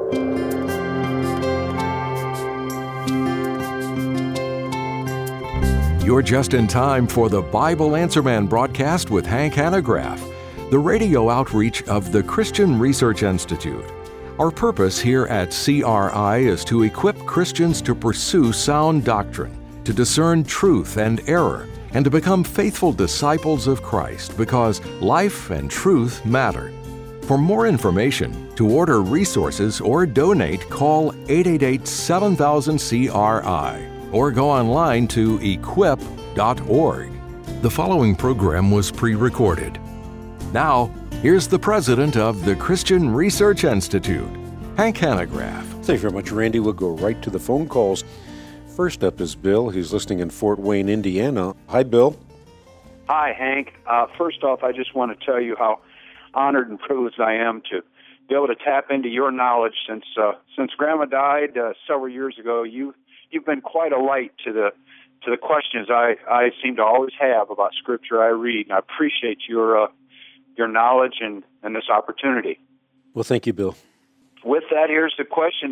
You're just in time for the Bible Answer Man broadcast with Hank Hanegraaff, the radio outreach of the Christian Research Institute. Our purpose here at CRI is to equip Christians to pursue sound doctrine, to discern truth and error, and to become faithful disciples of Christ, because life and truth matter. For more information, to order resources or donate, call 888-7000-CRI or go online to equip.org. The following program was pre-recorded. Now, here's the president of the Christian Research Institute, Hank Hanegraaff. Thank you very much, Randy. We'll go right to the phone calls. First up is Bill. He's listening in Fort Wayne, Indiana. Hi, Bill. Hi, Hank. First off, I just want to tell you how honored and privileged I am to be able to tap into your knowledge. Since Grandma died several years ago, you've been quite a light to the questions I seem to always have about Scripture I read, and I appreciate your knowledge and this opportunity. Well, thank you, Bill. With that, here's the question.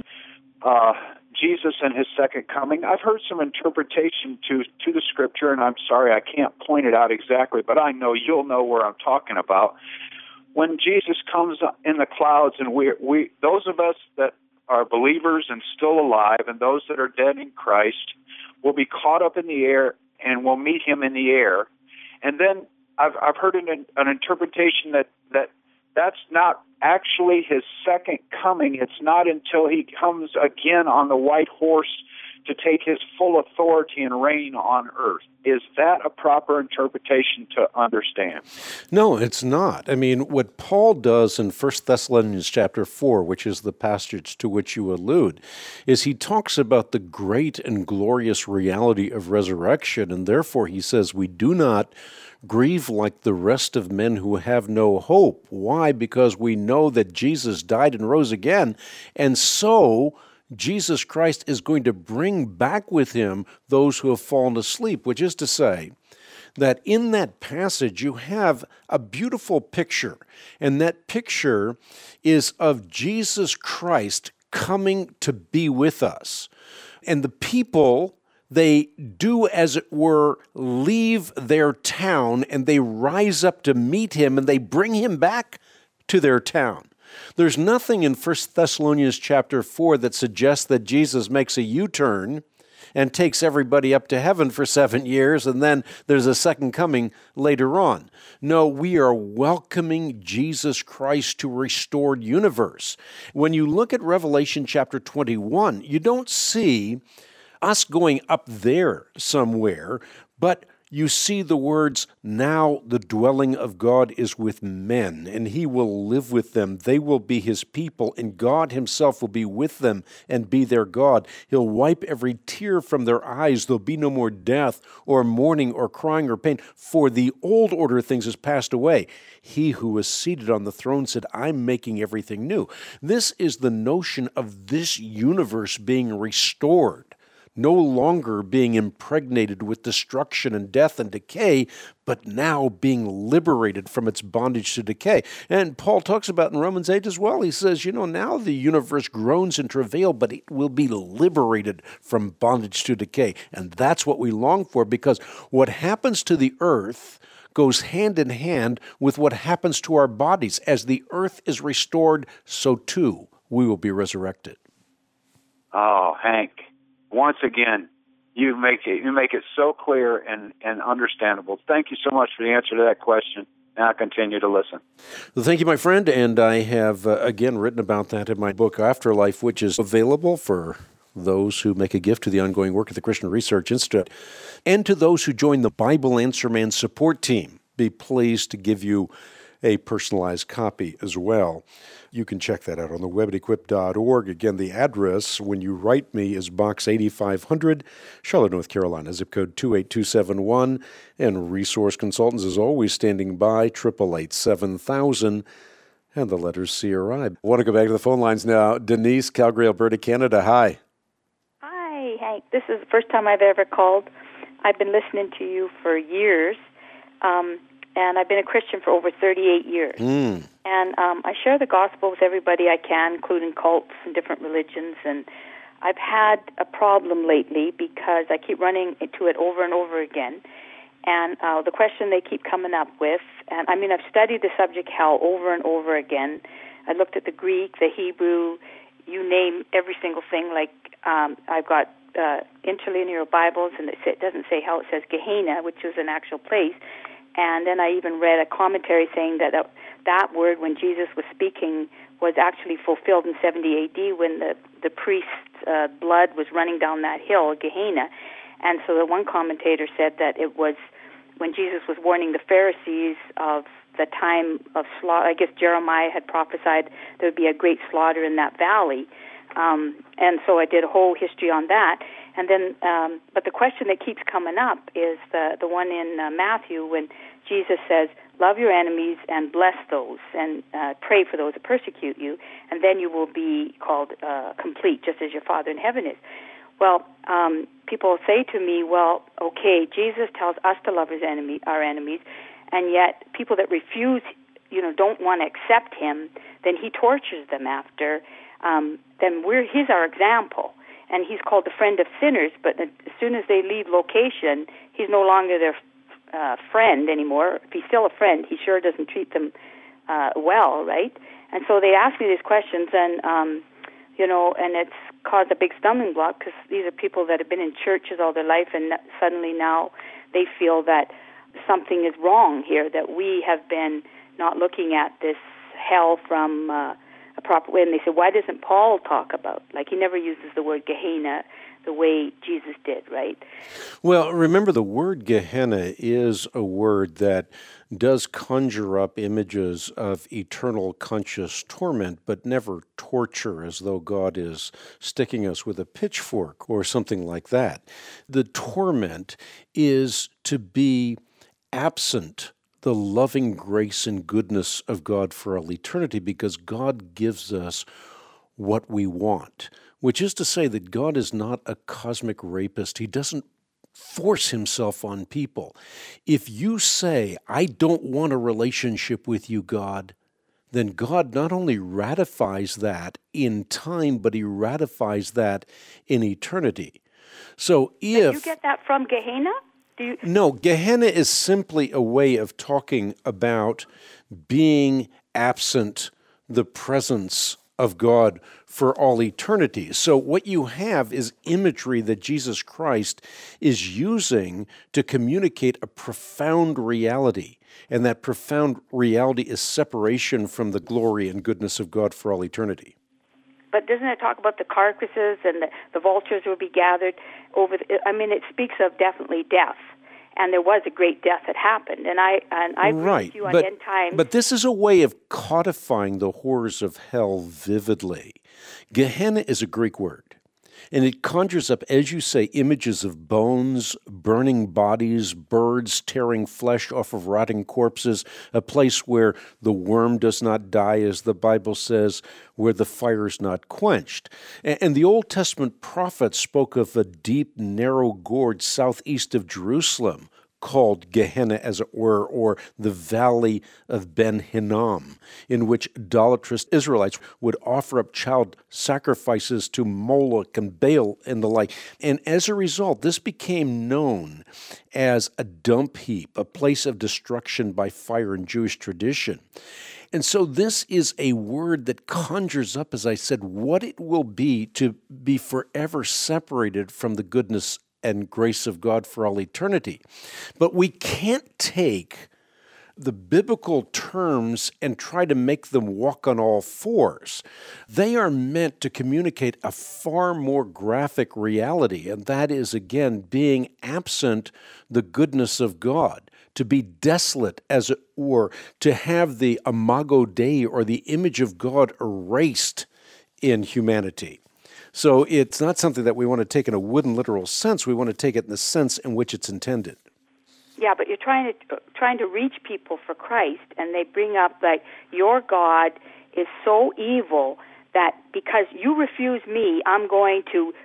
Jesus and his second coming. I've heard some interpretation to the Scripture, and I'm sorry I can't point it out exactly, but I know you'll know where I'm talking about. When Jesus comes in the clouds, and we those of us that are believers and still alive, and those that are dead in Christ, will be caught up in the air, and will meet him in the air. And then I've heard an interpretation that's not actually his second coming. It's not until he comes again on the white horse to take his full authority and reign on earth. Is that a proper interpretation to understand? No, it's not. I mean, what Paul does in 1 Thessalonians chapter 4, which is the passage to which you allude, is he talks about the great and glorious reality of resurrection, and therefore he says we do not grieve like the rest of men who have no hope. Why? Because we know that Jesus died and rose again, and so Jesus Christ is going to bring back with him those who have fallen asleep, which is to say that in that passage you have a beautiful picture, and that picture is of Jesus Christ coming to be with us. And the people, they do, as it were, leave their town, and they rise up to meet him, and they bring him back to their town. There's nothing in 1 Thessalonians chapter 4 that suggests that Jesus makes a U-turn and takes everybody up to heaven for 7 years, and then there's a second coming later on. No, we are welcoming Jesus Christ to a restored universe. When you look at Revelation chapter 21, you don't see us going up there somewhere, but you see the words, now the dwelling of God is with men, and he will live with them. They will be his people, and God himself will be with them and be their God. He'll wipe every tear from their eyes. There'll be no more death or mourning or crying or pain, for the old order of things has passed away. He who was seated on the throne said, I'm making everything new. This is the notion of this universe being restored, no longer being impregnated with destruction and death and decay, but now being liberated from its bondage to decay. And Paul talks about in Romans 8 as well. He says, now the universe groans in travail, but it will be liberated from bondage to decay. And that's what we long for, because what happens to the earth goes hand in hand with what happens to our bodies. As the earth is restored, so too we will be resurrected. Oh, Hank. Once again, you make it so clear and understandable. Thank you so much for the answer to that question. Now I'll continue to listen. Well, thank you, my friend. And I have, again, written about that in my book, Afterlife, which is available for those who make a gift to the ongoing work of the Christian Research Institute, and to those who join the Bible Answer Man support team. Be pleased to give you a personalized copy as well. You can check that out on the web at equip.org. Again, the address when you write me is Box 8500, Charlotte, North Carolina, zip code 28271. And Resource Consultants is always standing by, 888-7000, and the letters CRI. I want to go back to the phone lines now. Denise, Calgary, Alberta, Canada. Hi. Hi, Hank. This is the first time I've ever called. I've been listening to you for years. and I've been a Christian for over 38 years. And I share the gospel with everybody I can, including cults and different religions. And I've had a problem lately because I keep running into it over and over again. And the question they keep coming up with, and I mean, I've studied the subject hell over and over again. I looked at the Greek, the Hebrew, you name every single thing. Like I've got interlinear Bibles, and it doesn't say hell, it says Gehenna, which is an actual place. And then I even read a commentary saying that that word, when Jesus was speaking, was actually fulfilled in 70 A.D. when the priest's blood was running down that hill, Gehenna. And so the one commentator said that it was when Jesus was warning the Pharisees of the time of slaughter. I guess Jeremiah had prophesied there would be a great slaughter in that valley. And so I did a whole history on that. And then, but the question that keeps coming up is the one in Matthew when Jesus says, love your enemies and bless those, and pray for those that persecute you, and then you will be called complete, just as your Father in heaven is. Well, people say to me, well, okay, Jesus tells us to love our enemies, and yet people that refuse, don't want to accept him, then he tortures them after. Then he's our example, and he's called the friend of sinners, but as soon as they leave location, he's no longer their friend anymore. If he's still a friend, he sure doesn't treat them well, right? And so they ask me these questions, and and it's caused a big stumbling block because these are people that have been in churches all their life, and suddenly now they feel that something is wrong here, that we have been not looking at this hell from a proper way. And they say, why doesn't Paul talk about, like, he never uses the word Gehenna the way Jesus did, right? Well, remember, the word Gehenna is a word that does conjure up images of eternal conscious torment, but never torture, as though God is sticking us with a pitchfork or something like that. The torment is to be absent the loving grace and goodness of God for all eternity, because God gives us what we want, which is to say that God is not a cosmic rapist. He doesn't force himself on people. If you say, I don't want a relationship with you, God, then God not only ratifies that in time, but he ratifies that in eternity. So if... Did you get that from Gehenna? No, Gehenna is simply a way of talking about being absent the presence of God for all eternity. So what you have is imagery that Jesus Christ is using to communicate a profound reality, and that profound reality is separation from the glory and goodness of God for all eternity. But doesn't it talk about the carcasses and the vultures will be gathered over? It speaks of definitely death, and there was a great death that happened. And I agree with you on end times. But this is a way of codifying the horrors of hell vividly. Gehenna is a Greek word, and it conjures up, as you say, images of bones, burning bodies, birds tearing flesh off of rotting corpses, a place where the worm does not die, as the Bible says, where the fire is not quenched. And the Old Testament prophets spoke of a deep, narrow gorge southeast of Jerusalem, called Gehenna, as it were, or the Valley of Ben Hinnom, in which idolatrous Israelites would offer up child sacrifices to Moloch and Baal and the like. And as a result, this became known as a dump heap, a place of destruction by fire in Jewish tradition. And so this is a word that conjures up, as I said, what it will be to be forever separated from the goodness and grace of God for all eternity. But we can't take the biblical terms and try to make them walk on all fours. They are meant to communicate a far more graphic reality, and that is, again, being absent the goodness of God, to be desolate, as it were, to have the imago Dei, or the image of God, erased in humanity. So it's not something that we want to take in a wooden literal sense. We want to take it in the sense in which it's intended. Yeah, but you're trying to reach people for Christ, and they bring up like, your God is so evil that because you refuse me, I'm going to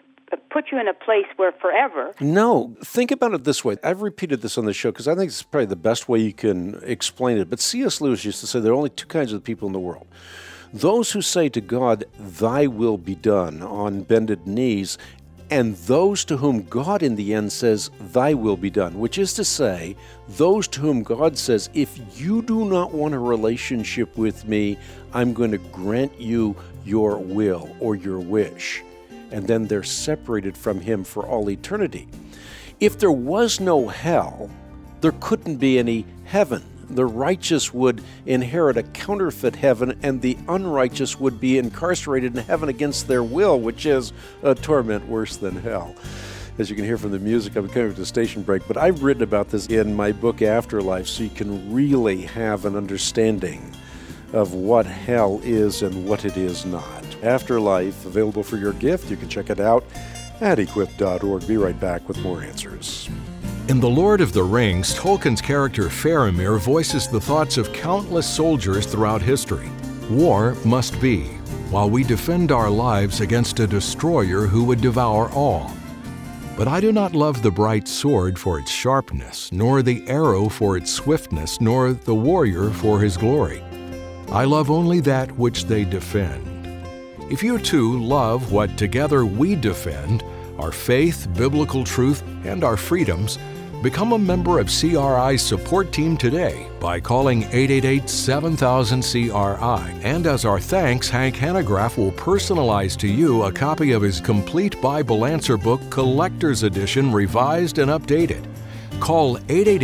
put you in a place where forever. No. Think about it this way. I've repeated this on the show because I think it's probably the best way you can explain it. But C.S. Lewis used to say there are only two kinds of people in the world. Those who say to God, "Thy will be done," on bended knees, and those to whom God in the end says, "Thy will be done," which is to say, those to whom God says, "If you do not want a relationship with me, I'm going to grant you your will or your wish." And then they're separated from him for all eternity. If there was no hell, there couldn't be any heaven. The righteous would inherit a counterfeit heaven, and the unrighteous would be incarcerated in heaven against their will, which is a torment worse than hell. As you can hear from the music, I'm coming to a station break, but I've written about this in my book Afterlife, so you can really have an understanding of what hell is and what it is not. Afterlife, available for your gift. You can check it out at equip.org. Be right back with more answers. In The Lord of the Rings, Tolkien's character Faramir voices the thoughts of countless soldiers throughout history. War must be, while we defend our lives against a destroyer who would devour all. But I do not love the bright sword for its sharpness, nor the arrow for its swiftness, nor the warrior for his glory. I love only that which they defend. If you too love what together we defend, our faith, biblical truth, and our freedoms, become a member of CRI's support team today by calling 888-7000-CRI. And as our thanks, Hank Hanegraaff will personalize to you a copy of his complete Bible Answer Book Collector's Edition, revised and updated. Call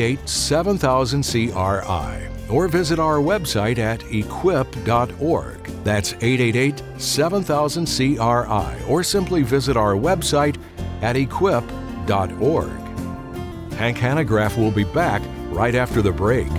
888-7000-CRI or visit our website at equip.org. That's 888-7000-CRI, or simply visit our website at equip.org. Hank Hanegraaff will be back right after the break.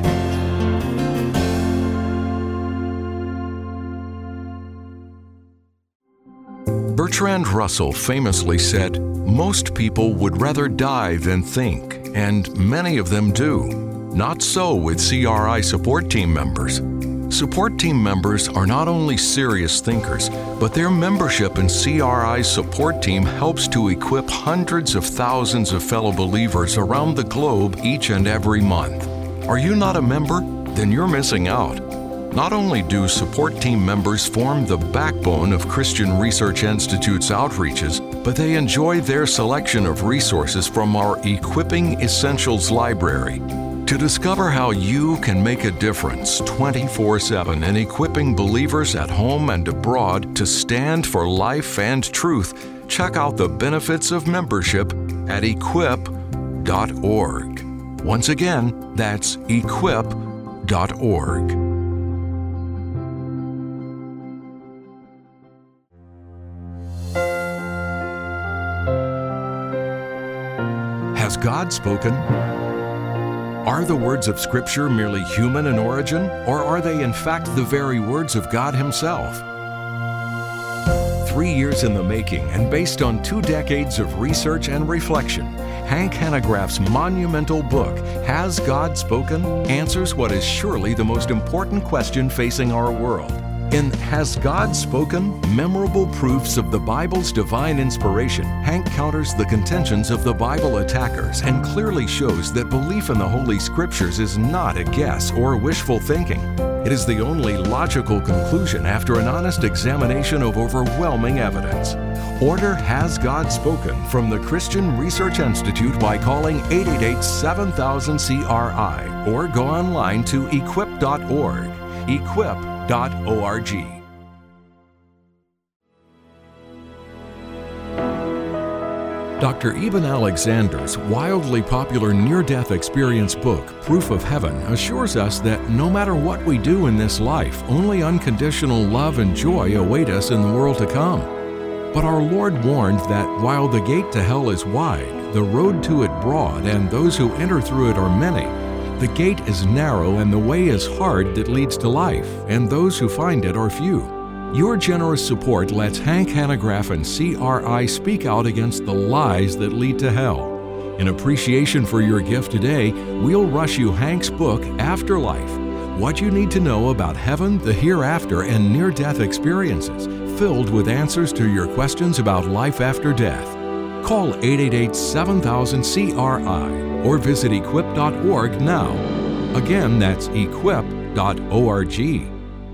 Bertrand Russell famously said, "Most people would rather die than think, and many of them do. Not so with CRI support team members. Support team members are not only serious thinkers, but their membership in CRI's support team helps to equip hundreds of thousands of fellow believers around the globe each and every month. Are you not a member? Then you're missing out. Not only do support team members form the backbone of Christian Research Institute's outreaches, but they enjoy their selection of resources from our Equipping Essentials library. To discover how you can make a difference 24/7 in equipping believers at home and abroad to stand for life and truth, check out the benefits of membership at equip.org. Once again, that's equip.org. Has God spoken? Are the words of Scripture merely human in origin, or are they in fact the very words of God Himself? 3 years in the making and based on 2 decades of research and reflection, Hank Hanegraaff's monumental book, Has God Spoken?, answers what is surely the most important question facing our world. In Has God Spoken? Memorable Proofs of the Bible's Divine Inspiration, Hank counters the contentions of the Bible attackers and clearly shows that belief in the Holy Scriptures is not a guess or wishful thinking. It is the only logical conclusion after an honest examination of overwhelming evidence. Order Has God Spoken from the Christian Research Institute by calling 888-7000-CRI or go online to equip.org. Equip.org. Dr. Eben Alexander's wildly popular near-death experience book, Proof of Heaven, assures us that no matter what we do in this life, only unconditional love and joy await us in the world to come. But our Lord warned that while the gate to hell is wide, the road to it broad, and those who enter through it are many, the gate is narrow and the way is hard that leads to life, and those who find it are few. Your generous support lets Hank Hanegraaff and CRI speak out against the lies that lead to hell. In appreciation for your gift today, we'll rush you Hank's book, Afterlife, What You Need to Know About Heaven, the Hereafter, and Near-Death Experiences, filled with answers to your questions about life after death. Call 888-7000-CRI or visit equip.org now. Again, that's equip.org.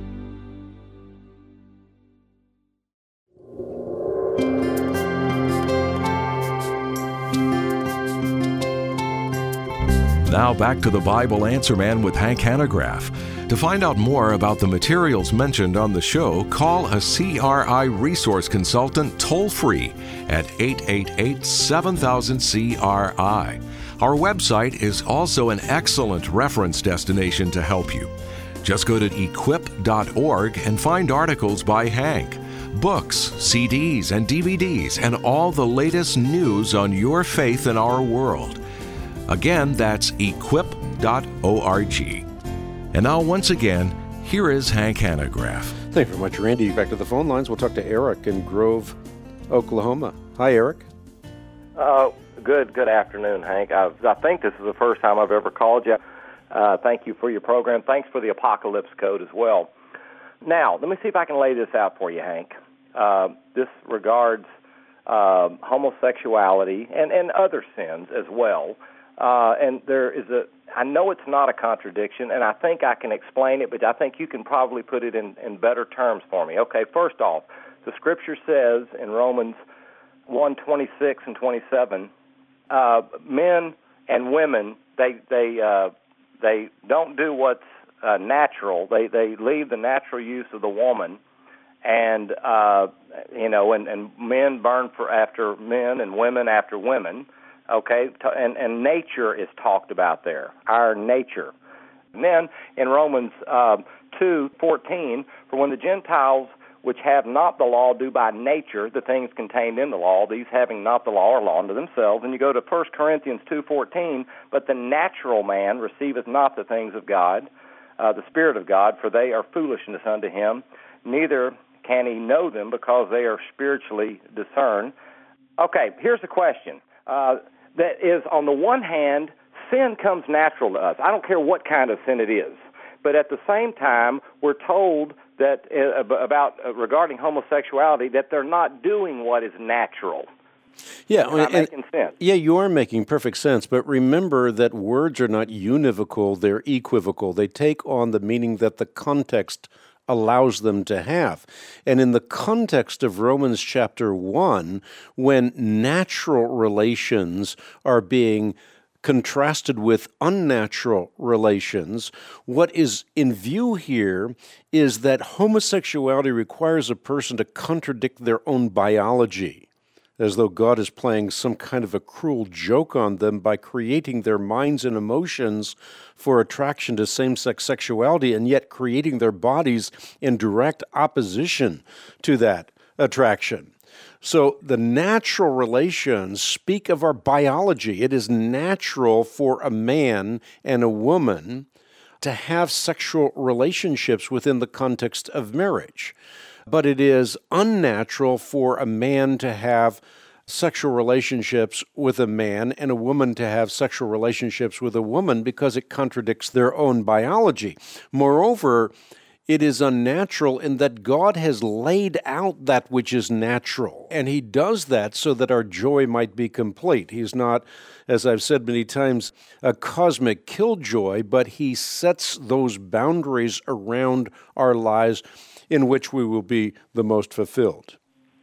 Now back to the Bible Answer Man with Hank Hanegraaff. To find out more about the materials mentioned on the show, call a CRI resource consultant toll-free at 888-7000-CRI. Our website is also an excellent reference destination to help you. Just go to equip.org and find articles by Hank, books, CDs, and DVDs, and all the latest news on your faith in our world. Again, that's equip.org. And now, once again, here is Hank Hanegraaff. Thank you very much, Randy. Back to the phone lines. We'll talk to Eric in Grove, Oklahoma. Hi, Eric. Good afternoon, Hank. I think this is the first time I've ever called you. Thank you for your program. Thanks for the Apocalypse Code as well. Now, let me see if I can lay this out for you, Hank. This regards homosexuality and other sins as well. And there is I know it's not a contradiction, and I think I can explain it, but I think you can probably put it in better terms for me. Okay, first off, the Scripture says in Romans 1:26 and 27, men and women, they don't do what's natural. They leave the natural use of the woman, and and men burn after men and women after women. Okay, and nature is talked about there, our nature. And then in Romans 2:14, for when the Gentiles which have not the law do by nature the things contained in the law, these having not the law are law unto themselves. And you go to 1 Corinthians 2:14, but the natural man receiveth not the things of God, the Spirit of God, for they are foolishness unto him, neither can he know them because they are spiritually discerned. Okay, here's the question. That is, on the one hand, sin comes natural to us. I don't care what kind of sin it is. But at the same time, we're told that regarding homosexuality, that they're not doing what is natural. Yeah, not making sense. Yeah, you are making perfect sense. But remember that words are not univocal; they're equivocal. They take on the meaning that the context allows them to have. And in the context of Romans chapter 1, when natural relations are being contrasted with unnatural relations, what is in view here is that homosexuality requires a person to contradict their own biology, as though God is playing some kind of a cruel joke on them by creating their minds and emotions for attraction to same-sex sexuality and yet creating their bodies in direct opposition to that attraction. So the natural relations speak of our biology. It is natural for a man and a woman to have sexual relationships within the context of marriage. But it is unnatural for a man to have sexual relationships with a man and a woman to have sexual relationships with a woman because it contradicts their own biology. Moreover, it is unnatural in that God has laid out that which is natural, and He does that so that our joy might be complete. He's not, as I've said many times, a cosmic killjoy, but He sets those boundaries around our lives in which we will be the most fulfilled.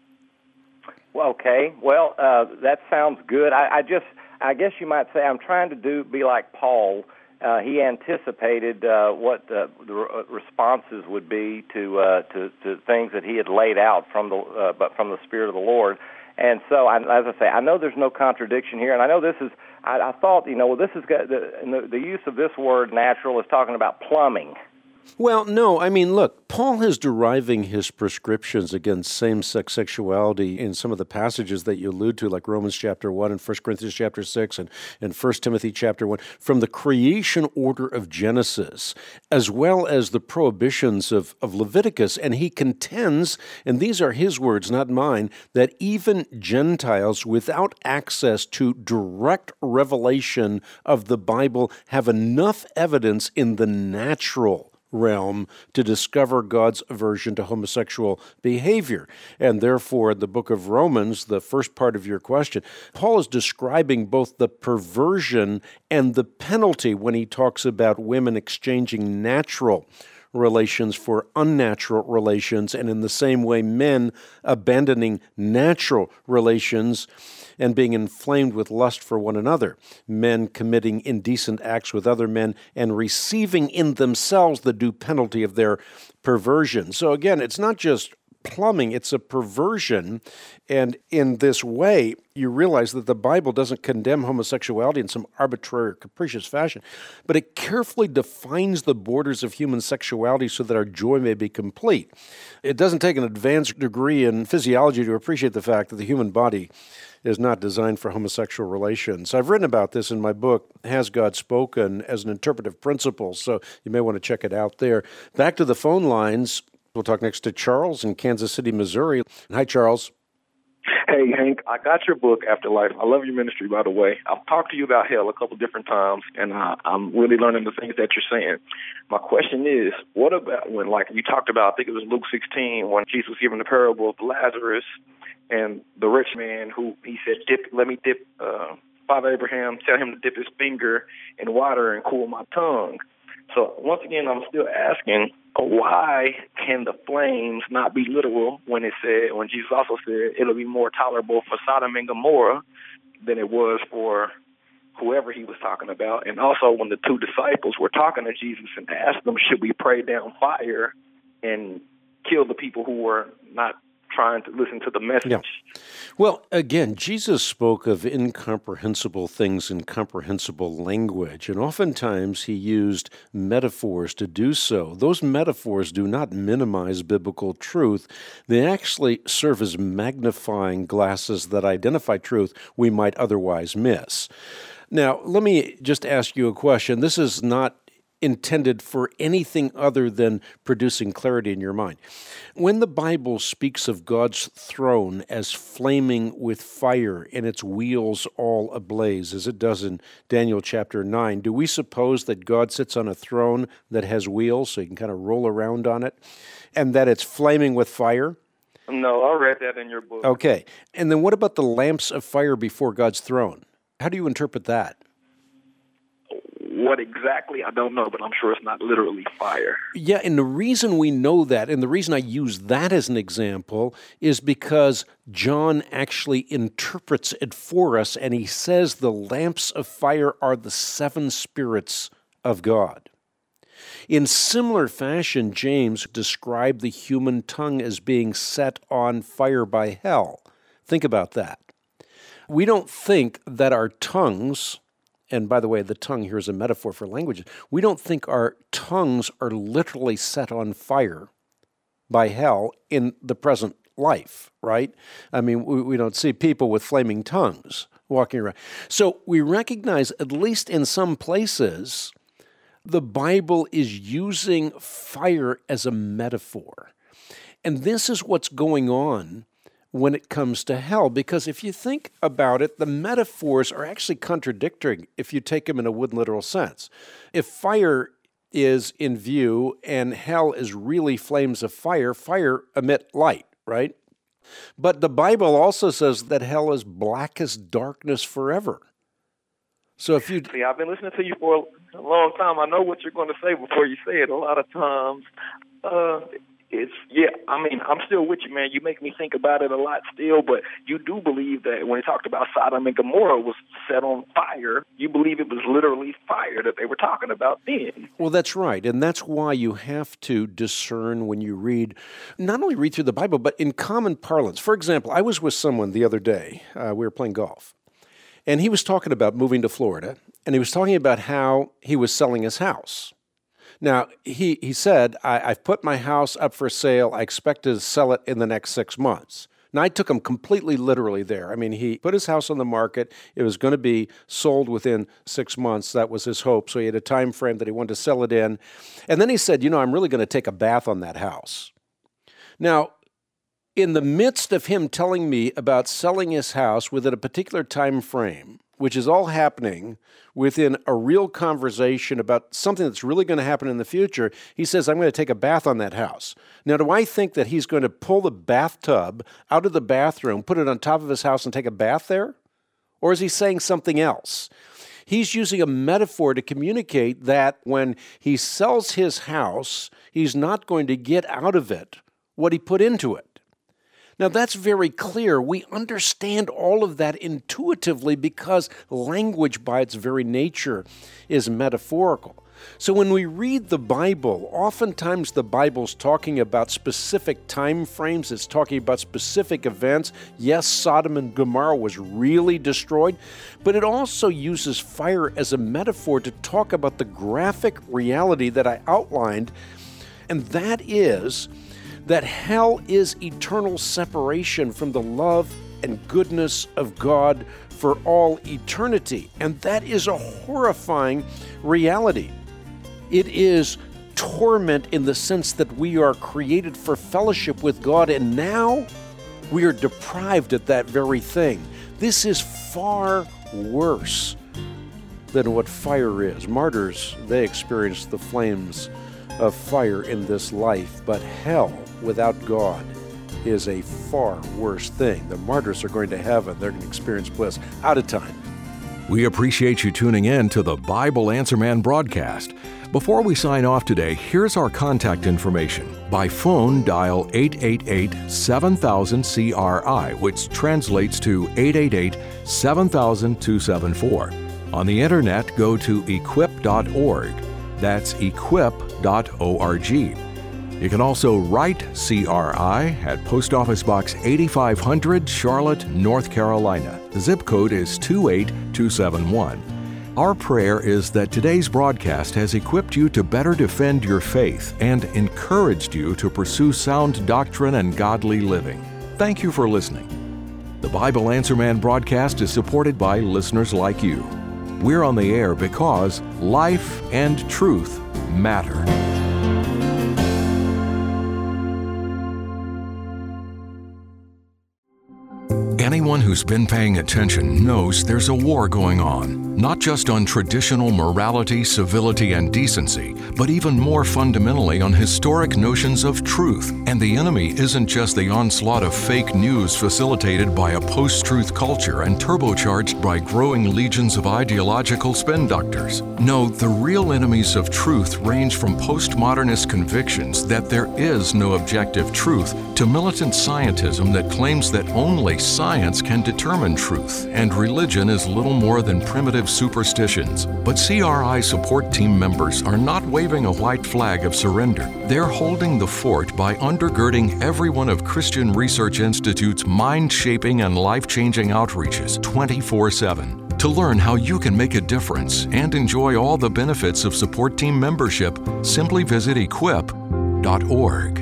Well, okay. Well, that sounds good. I guess you might say I'm trying to be like Paul. He anticipated what the responses would be to things that he had laid out from the Spirit of the Lord. And so, as I say, I know there's no contradiction here, and I know this is. I thought, this is the use of this word "natural" is talking about plumbing. Well, no, I mean, look, Paul is deriving his prescriptions against same-sex sexuality in some of the passages that you allude to, like Romans chapter 1 and 1 Corinthians chapter 6 and 1 Timothy chapter 1, from the creation order of Genesis, as well as the prohibitions of Leviticus. And he contends, and these are his words, not mine, that even Gentiles without access to direct revelation of the Bible have enough evidence in the natural realm to discover God's aversion to homosexual behavior. And therefore, the book of Romans, the first part of your question, Paul is describing both the perversion and the penalty when he talks about women exchanging natural relations for unnatural relations, and in the same way, men abandoning natural relations and being inflamed with lust for one another, men committing indecent acts with other men and receiving in themselves the due penalty of their perversion. So again, it's not just plumbing, it's a perversion. And in this way, you realize that the Bible doesn't condemn homosexuality in some arbitrary or capricious fashion, but it carefully defines the borders of human sexuality so that our joy may be complete. It doesn't take an advanced degree in physiology to appreciate the fact that the human body is not designed for homosexual relations. I've written about this in my book, Has God Spoken, as an interpretive principle, so you may want to check it out there. Back to the phone lines. We'll talk next to Charles in Kansas City, Missouri. Hi, Charles. Hey, Hank, I got your book, Afterlife. I love your ministry, by the way. I've talked to you about hell a couple different times, and I'm really learning the things that you're saying. My question is, what about when, like, you talked about, I think it was Luke 16, when Jesus was giving the parable of Lazarus and the rich man who, he said, let me dip, Father Abraham, tell him to dip his finger in water and cool my tongue. So once again, I'm still asking, why can the flames not be literal when Jesus also said it'll be more tolerable for Sodom and Gomorrah than it was for whoever he was talking about? And also when the two disciples were talking to Jesus and asked them, should we pray down fire and kill the people who were not trying to listen to the message? Yeah. Well, again, Jesus spoke of incomprehensible things in comprehensible language, and oftentimes he used metaphors to do so. Those metaphors do not minimize biblical truth. They actually serve as magnifying glasses that identify truth we might otherwise miss. Now, let me just ask you a question. This is not intended for anything other than producing clarity in your mind. When the Bible speaks of God's throne as flaming with fire and its wheels all ablaze, as it does in Daniel chapter 9, do we suppose that God sits on a throne that has wheels so you can kind of roll around on it, and that it's flaming with fire? No, I read that in your book. Okay. And then what about the lamps of fire before God's throne? How do you interpret that? What exactly, I don't know, but I'm sure it's not literally fire. Yeah, and the reason we know that, and the reason I use that as an example, is because John actually interprets it for us, and he says the lamps of fire are the seven spirits of God. In similar fashion, James described the human tongue as being set on fire by hell. Think about that. We don't think that our tongues, and by the way, the tongue here is a metaphor for language, we don't think our tongues are literally set on fire by hell in the present life, right? I mean, we don't see people with flaming tongues walking around. So we recognize, at least in some places, the Bible is using fire as a metaphor. And this is what's going on when it comes to hell, because if you think about it, the metaphors are actually contradictory if you take them in a wood literal sense. If fire is in view and hell is really flames of fire, fire emit light, right? But the Bible also says that hell is blackest darkness forever. So if you see, I've been listening to you for a long time. I know what you're going to say before you say it. A lot of times, I'm still with you, man. You make me think about it a lot still, but you do believe that when he talked about Sodom and Gomorrah was set on fire, you believe it was literally fire that they were talking about then. Well, that's right, and that's why you have to discern when you read, not only read through the Bible, but in common parlance. For example, I was with someone the other day. We were playing golf, and he was talking about moving to Florida, and he was talking about how he was selling his house. Now, he said, I've put my house up for sale. I expect to sell it in the next 6 months. Now, I took him completely literally there. I mean, he put his house on the market. It was going to be sold within 6 months. That was his hope. So he had a time frame that he wanted to sell it in. And then he said, I'm really going to take a bath on that house. Now, in the midst of him telling me about selling his house within a particular time frame, which is all happening within a real conversation about something that's really going to happen in the future, he says, I'm going to take a bath on that house. Now, do I think that he's going to pull the bathtub out of the bathroom, put it on top of his house, and take a bath there? Or is he saying something else? He's using a metaphor to communicate that when he sells his house, he's not going to get out of it what he put into it. Now, that's very clear. We understand all of that intuitively because language by its very nature is metaphorical. So when we read the Bible, oftentimes the Bible's talking about specific time frames. It's talking about specific events. Yes, Sodom and Gomorrah was really destroyed, but it also uses fire as a metaphor to talk about the graphic reality that I outlined, and that is that hell is eternal separation from the love and goodness of God for all eternity. And that is a horrifying reality. It is torment in the sense that we are created for fellowship with God, and now we are deprived of that very thing. This is far worse than what fire is. Martyrs, they experience the flames of fire in this life, but hell without God is a far worse thing. The martyrs are going to heaven. They're going to experience bliss. Out of time. We appreciate you tuning in to the Bible Answer Man broadcast. Before we sign off today, here's our contact information. By phone, dial 888-7000-CRI, which translates to 888-7000-274. On the internet, go to equip.org. That's equip.org. You can also write CRI at Post Office Box 8500, Charlotte, North Carolina. The zip code is 28271. Our prayer is that today's broadcast has equipped you to better defend your faith and encouraged you to pursue sound doctrine and godly living. Thank you for listening. The Bible Answer Man broadcast is supported by listeners like you. We're on the air because life and truth matter. Anyone who's been paying attention knows there's a war going on, not just on traditional morality, civility, and decency, but even more fundamentally on historic notions of truth. And the enemy isn't just the onslaught of fake news facilitated by a post-truth culture and turbocharged by growing legions of ideological spin doctors. No, the real enemies of truth range from postmodernist convictions that there is no objective truth to militant scientism that claims that only science can determine truth, and religion is little more than primitive superstitions. But CRI support team members are not waving a white flag of surrender. They're holding the fort by undergirding every one of Christian Research Institute's mind-shaping and life-changing outreaches 24/7. To learn how you can make a difference and enjoy all the benefits of support team membership, simply visit equip.org.